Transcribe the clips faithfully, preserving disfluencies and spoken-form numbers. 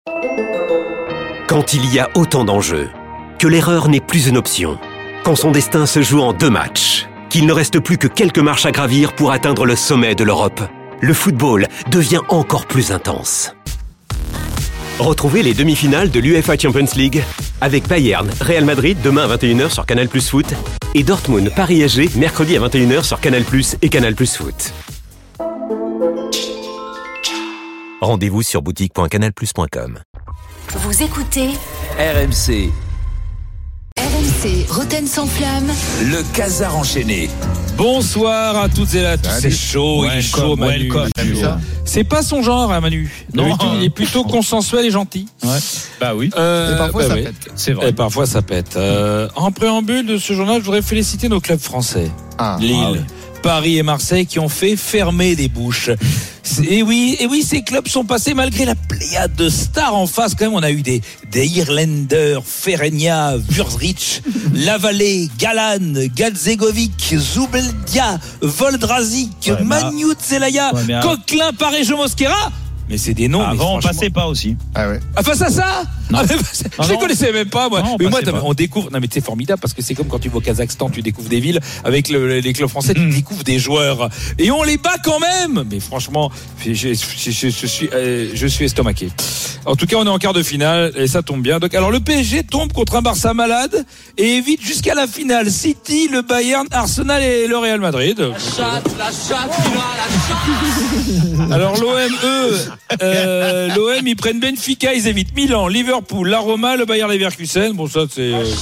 Quand il y a autant d'enjeux, que l'erreur n'est plus une option, quand son destin se joue en deux matchs, qu'il ne reste plus que quelques marches à gravir pour atteindre le sommet de l'Europe, le football devient encore plus intense. Retrouvez les demi-finales de l'UEFA Champions League avec Bayern, Real Madrid demain à vingt et une heures sur Canal Plus Foot et Dortmund, Paris S G mercredi à vingt et une heures sur Canal Plus et Canal Plus Foot. Rendez-vous sur boutique point canal plus point com. Vous écoutez R M C. R M C, Roten sans flamme. Le Casar enchaîné. Bonsoir à toutes et à tous. C'est chaud, il est chaud, Manu. C'est pas son genre, hein, Manu. Non, il est plutôt consensuel et gentil. Ouais. Bah oui. Euh, et parfois bah ça oui. pète. C'est vrai. Et parfois ça pète. Euh, en préambule de ce journal, je voudrais féliciter nos clubs français. Ah, Lille. Ah oui. Paris et Marseille qui ont fait fermer des bouches. Et oui, et oui, ces clubs sont passés malgré la pléiade de stars en face. Quand même, on a eu des, des Irlander, Ferenja, Vursrich, Lavallée, Galan, Gadzegovic, Zubeldia, Voldrazik, ouais, Magnout Zelaya, ouais, à... Coquelin, Parejo Mosquera. Mais c'est des noms. Avant, on passait pas aussi. Ah ouais. Ah, face à ça? Non. Ah, je les connaissais même pas, moi. Non, mais moi, on découvre. Non, mais c'est formidable parce que c'est comme quand tu vas au Kazakhstan, tu découvres des villes. Avec le, les clubs français, tu découvres des joueurs. Et on les bat quand même. Mais franchement, je, je, je, je, je suis, euh, je suis estomaqué. En tout cas, on est en quart de finale et ça tombe bien. Donc, alors, le P S G tombe contre un Barça malade et évite jusqu'à la finale City, le Bayern, Arsenal et le Real Madrid. La chatte, la chatte, la chatte. Alors, l'O M, eux, euh, l'O M, ils prennent Benfica, ils évitent Milan, Liverpool, la Roma, le Bayer Leverkusen. Bon, ça, c'est. Euh...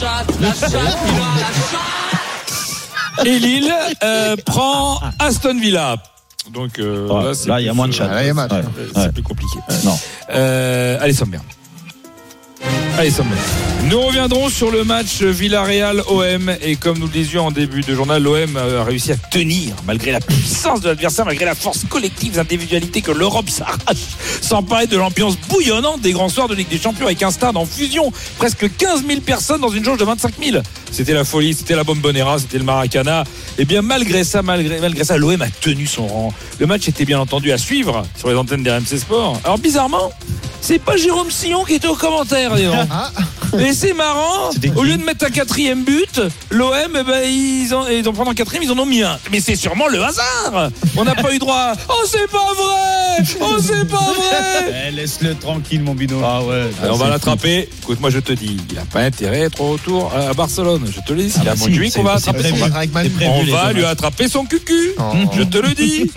Et Lille euh, prend Aston Villa. Donc euh, ouais, là, là, il y a moins de chat. Ouais, ouais, c'est ouais. plus compliqué. Euh, non. Euh, allez, sommes bien. Allez, sommes bien. Nous reviendrons sur le match Villarreal-O M et comme nous le disions en début de journal, l'O M a réussi à tenir malgré la puissance de l'adversaire, malgré la force collective, les individualités que l'Europe s'arrache, sans parler de l'ambiance bouillonnante des grands soirs de Ligue des Champions avec un stade en fusion, presque quinze mille personnes dans une jauge de vingt-cinq mille. C'était la folie, c'était la Bombonera, c'était le Maracana. Et bien malgré ça, malgré, malgré ça, l'O M a tenu son rang. Le match était bien entendu à suivre sur les antennes des R M C Sport. Alors bizarrement, c'est pas Jérôme Sillon qui était au commentaire, dis donc. Mais c'est marrant, au lieu de mettre un quatrième but, l'O M, eh ben, ils, ont, ils ont pris un quatrième, ils en ont mis un. Mais c'est sûrement le hasard. On n'a pas eu droit. Oh, c'est pas vrai. Oh, c'est pas vrai. Eh, laisse-le tranquille, mon binôme. Ah ouais. Alors, on va l'attraper. Écoute, moi je te dis, il n'a pas intérêt à être au retour à Barcelone. Je te le dis, il a mon juif, on va attraper. On va lui attraper son cucu. Oh. Je te le dis.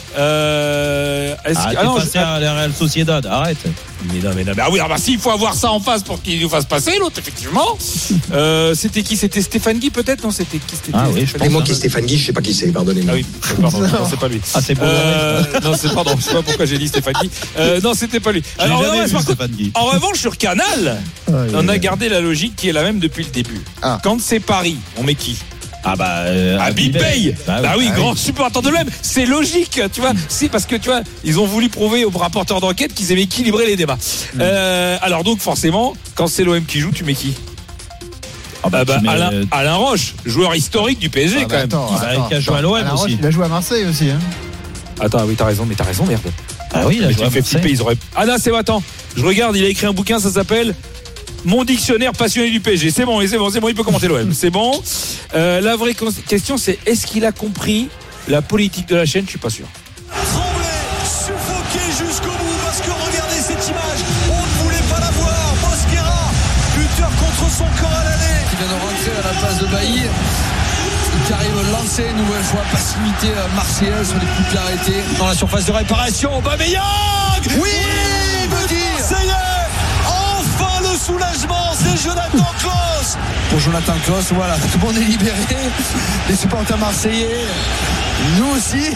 euh, est-ce ah, que... ah non, passé je... à la Real Sociedad. Arrête. Mais non, mais non, mais ah oui, ah bah s'il faut avoir ça en face pour qu'il nous fasse passer l'autre, effectivement. Euh, c'était qui? C'était Stéphane Guy peut-être? Non, c'était qui? C'était ah oui, je pense. Et moi qui Stéphane Guy, je sais pas qui c'est, pardonnez-moi. Ah oui, pardon, non, c'est pas lui. Ah c'est bon. Euh, non, c'est pardon, je sais pas pourquoi j'ai dit Stéphane Guy. Euh, non, c'était pas lui. Alors, en, revanche, Stéphane Guy. En revanche, sur Canal, ah, oui, on a gardé la logique qui est la même depuis le début. Ah. Quand c'est Paris, on met qui? Ah bah euh, Habib Bey. Bah, bah oui, ah grand oui. supporter de l'O M. C'est logique, tu vois. C'est parce que tu vois, ils ont voulu prouver aux rapporteurs d'enquête qu'ils aimaient équilibrer les débats. Mmh. Euh, alors donc forcément, quand c'est l'O M qui joue, tu mets qui? Ah bah, ah bah Alain, mets... Alain Roche, joueur historique du P S G ah bah quand même. Attends, qui, attends, qui a joué à l'O M aussi. Roche, il a joué à Marseille aussi. Hein. Attends, oui, t'as raison, mais t'as raison, merde. Ah oui, il a joué à fait flipper, ils auraient. Ah là, c'est attends. Je regarde, il a écrit un bouquin, ça s'appelle Mon dictionnaire passionné du P S G. C'est bon, c'est bon, c'est bon, il peut commenter l'O M. C'est bon. Euh, la vraie question, c'est est-ce qu'il a compris la politique de la chaîne? Je suis pas sûr. Tremblay, suffoqué jusqu'au bout, parce que regardez cette image, on ne voulait pas la voir. Mosquera, buteur contre son corps à l'aller. Qui vient de rentrer à la place de Bailly, qui arrive à lancer une nouvelle fois passivité marseillaise sur les coups de pied arrêtés. Dans la surface de réparation, Aubameyang. Oui, oui, me dire. Ça y est. Le soulagement, c'est Jonathan Klaus. Pour Jonathan Klaus, voilà, tout le monde est libéré. Les supporters marseillais, nous aussi.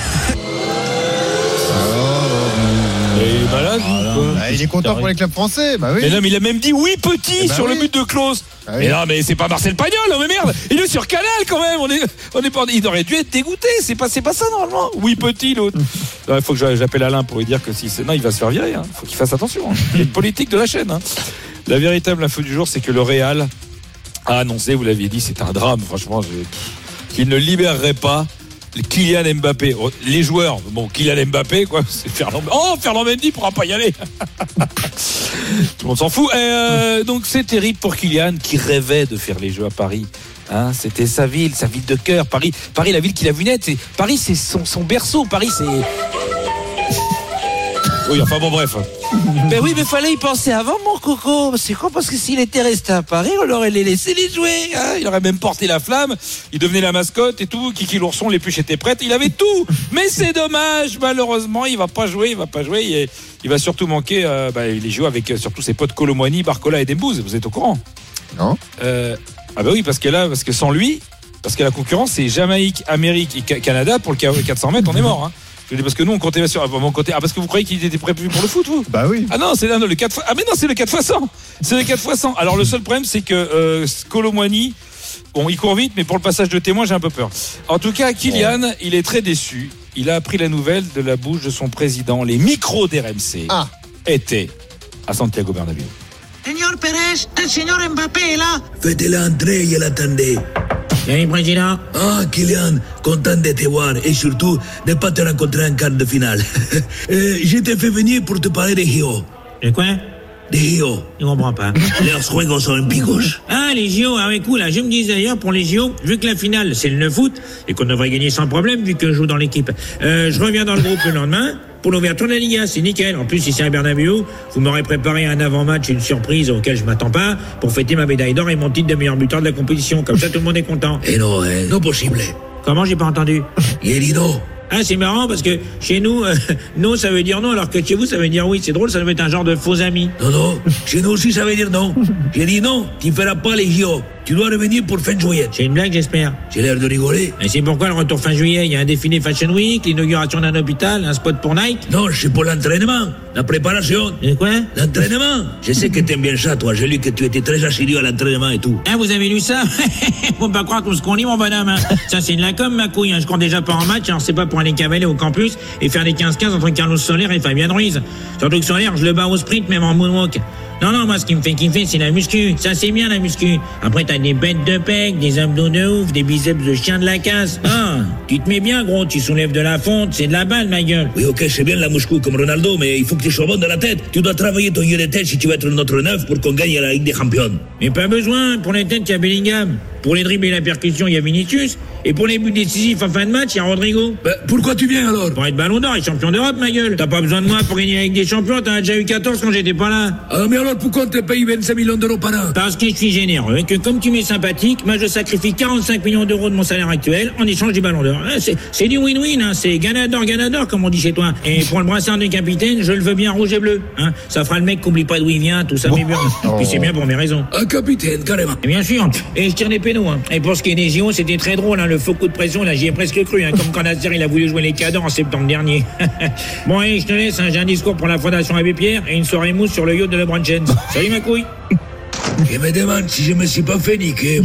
Il est malade. Ah, bah, il est content pour les clubs français. Bah oui. Mais non, mais il a même dit oui petit bah sur oui. le but de Klaus. Ah oui. Mais non, mais c'est pas Marcel Pagnol, non, mais merde. Il est sur Canal quand même. On est, on est pas, il aurait dû être dégoûté. C'est pas, c'est pas ça normalement. Oui petit l'autre. Il faut que j'appelle Alain pour lui dire que si c'est, non, il va se faire virer. Il hein. faut qu'il fasse attention. Hein. Il y a une politique de la chaîne. Hein. La véritable info du jour, c'est que le Real a annoncé, vous l'aviez dit, c'est un drame, franchement, je... qu'il ne libérerait pas Kylian Mbappé. Les joueurs, bon, Kylian Mbappé, quoi, c'est Ferland. Oh, Ferland Mendy pourra pas y aller. Tout le monde s'en fout. Et euh, donc c'est terrible pour Kylian qui rêvait de faire les Jeux à Paris. Hein, c'était sa ville, sa ville de cœur. Paris, Paris, la ville qu'il a vue naître. C'est, Paris, c'est son, son berceau. Paris, c'est. Oui, enfin bon, bref. Ben oui, mais fallait y penser avant, mon coco. C'est quoi? Parce que s'il était resté à Paris, on aurait les laissé les jouer. Hein, il aurait même porté la flamme. Il devenait la mascotte et tout. Kiki l'ourson, les pluches étaient prêtes. Il avait tout. Mais c'est dommage. Malheureusement, il va pas jouer. Il va pas jouer. Il, il va surtout manquer. Euh, bah, il joue avec euh, surtout ses potes Kolo Muani, Barcola et Dembouz. Vous êtes au courant? Non. Euh, ah bah oui, parce que là, parce que sans lui, parce que la concurrence, c'est Jamaïque, Amérique et Canada pour le quatre cents mètres. On est mort. Hein. Parce que nous on comptait sur mon côté. Ah, parce que vous croyez qu'il était prévu pour le foot, vous? Bah oui. Ah non, c'est là, non, le quatre fois. Ah mais non, c'est le quatre fois cent. C'est le quatre fois cent. Alors le seul problème, c'est que euh, Kolo Muani, bon, il court vite, mais pour le passage de témoin, j'ai un peu peur. En tout cas, Kylian, oh. il est très déçu. Il a appris la nouvelle de la bouche de son président. Les micros d'R M C ah. étaient à Santiago Bernabéu. Señor Pérez, el señor Mbappé est là. Faites-le entrer et l'attendez. Salut, président. Ah, Kylian, content de te voir et surtout de ne pas te rencontrer en quart de finale. euh, je t'ai fait venir pour te parler de Rio. De quoi? De Rio. Je comprends pas. Los Juegos Olímpicos. Ah, les J O, ah ouais, cool. Je me disais d'ailleurs, pour les J O, vu que la finale, c'est le neuf août, et qu'on devrait gagner sans problème, vu que je joue dans l'équipe, euh, je reviens dans le groupe le lendemain. Pour l'ouverture de la Liga, c'est nickel. En plus, si c'est un Bernabéu, vous m'aurez préparé un avant-match, une surprise auquel je m'attends pas, pour fêter ma médaille d'or et mon titre de meilleur buteur de la compétition. Comme ça, tout le monde est content. Eh non, eh, non possible. Comment? J'ai pas entendu. Yerido. Ah, c'est marrant parce que chez nous, euh, non, ça veut dire non, alors que chez vous, ça veut dire oui. C'est drôle, ça doit être un genre de faux amis. Non, non, chez nous aussi, ça veut dire non. J'ai dit non, tu ne feras pas les J O. Tu dois revenir pour fin juillet. C'est une blague, j'espère. J'ai l'air de rigoler. Et c'est pourquoi le retour fin juillet, il y a un défilé Fashion Week, l'inauguration d'un hôpital, un spot pour Nike. Non, c'est pour l'entraînement, la préparation. Et quoi? L'entraînement. Je sais que t'aimes bien ça, toi. J'ai lu que tu étais très assidu à l'entraînement et tout. Ah, vous avez lu ça? Faut pas croire tout ce qu'on lit, mon bonhomme. Hein. Ça, c'est de la com, ma couille. Hein. Je compte déjà pas en match, alors c'est pas pour aller cavaler au campus et faire les quinze quinze entre Carlos Soler et Fabien Ruiz. Surtout que Soler, je le bats au sprint, même en moonwalk. Non, non, moi, ce qui me fait kiffer, c'est la muscu. Ça, c'est bien, la muscu. Après, t'as des bêtes de pec, des abdos de ouf, des biceps de chien de la casse. Ah, tu te mets bien, gros. Tu soulèves de la fonte. C'est de la balle, ma gueule. Oui, ok, c'est bien la muscu comme Ronaldo, mais il faut que tu sois bon de la tête. Tu dois travailler ton jeu de tête si tu veux être notre neuf pour qu'on gagne la Ligue des Champions. Mais pas besoin. Pour les têtes, il y a Bellingham. Pour les dribbles et la percussion, il y a Vinicius. Et pour les buts décisifs en fin de match, il y a Rodrigo. Bah, pourquoi tu viens alors? Pour être ballon d'or et champion d'Europe, ma gueule. T'as pas besoin de moi pour gagner la Ligue des Champions. T'en as déjà eu quatorze quand j'étais pas là. Ah, mais alors pourquoi on te paye vingt-cinq millions d'euros par an? Parce que je suis généreux et que comme tu m'es sympathique, moi je sacrifie quarante-cinq millions d'euros de mon salaire actuel en échange du ballon d'or. C'est, c'est du win-win, hein. C'est ganador, ganador, comme on dit chez toi. Et pour le brassard de capitaine, je le veux bien rouge et bleu. Hein. Ça fera le mec qui oublie pas d'où il vient, tout ça, mais bien. Oh. Puis c'est bien pour mes raisons. Un capitaine, carrément. Et bien sûr. Et je tire les pénaux. Hein. Et pour ce qui est des J O, c'était très drôle, hein. Le faux coup de pression, là, j'y ai presque cru, hein. Comme quand Nasser, il a voulu jouer les cadors en septembre dernier. Bon, allez, je te laisse, hein. J'ai un discours pour la Fondation Abbé Pierre et une soirée mousse sur le yacht de LeBron James. Salut, ma couille. Je me demande si je me suis pas fait niquer.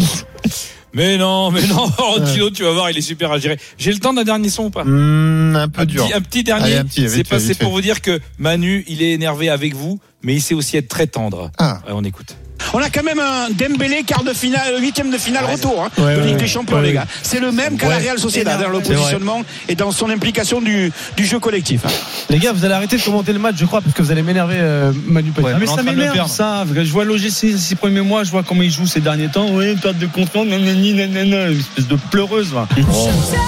Mais non, mais non, Tino, tu vas voir, il est super à gérer. J'ai le temps d'un dernier son ou pas? mmh, Un peu un dur. Petit, un petit dernier. Allez, un petit, c'est pas, c'est pour vous dire que Manu, il est énervé avec vous, mais il sait aussi être très tendre. Ah. Ouais, on écoute. On a quand même un Dembélé quart de finale, huitième de finale ouais. retour hein, ouais, de Ligue ouais, des Champions, ouais, les gars. C'est le même qu'à ouais. la Real Sociedad dans le positionnement et dans son implication du, du jeu collectif. Hein. Les gars, vous allez arrêter de commenter le match, je crois, parce que vous allez m'énerver, euh, Manu Petit. Ouais, mais ça m'énerve, ça. Je vois l'O G C ces six premiers mois, je vois comment il joue ces derniers temps. Oui, perte de confiance, nanani, nanana, une espèce de pleureuse. Là. Oh.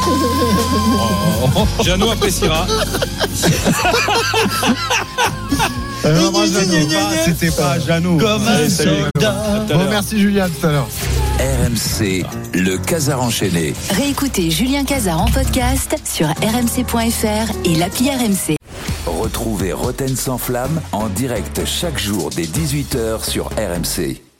Oh. Jeannot appréciera. Euh, non, c'était pas Jeannot. Comme un soldat. Bon, merci Julien, tout à l'heure. R M C, le Casar enchaîné. Réécoutez Julien Casar en podcast sur r m c point f r et l'appli R M C. Retrouvez Roten sans flamme en direct chaque jour dès dix-huit heures sur R M C.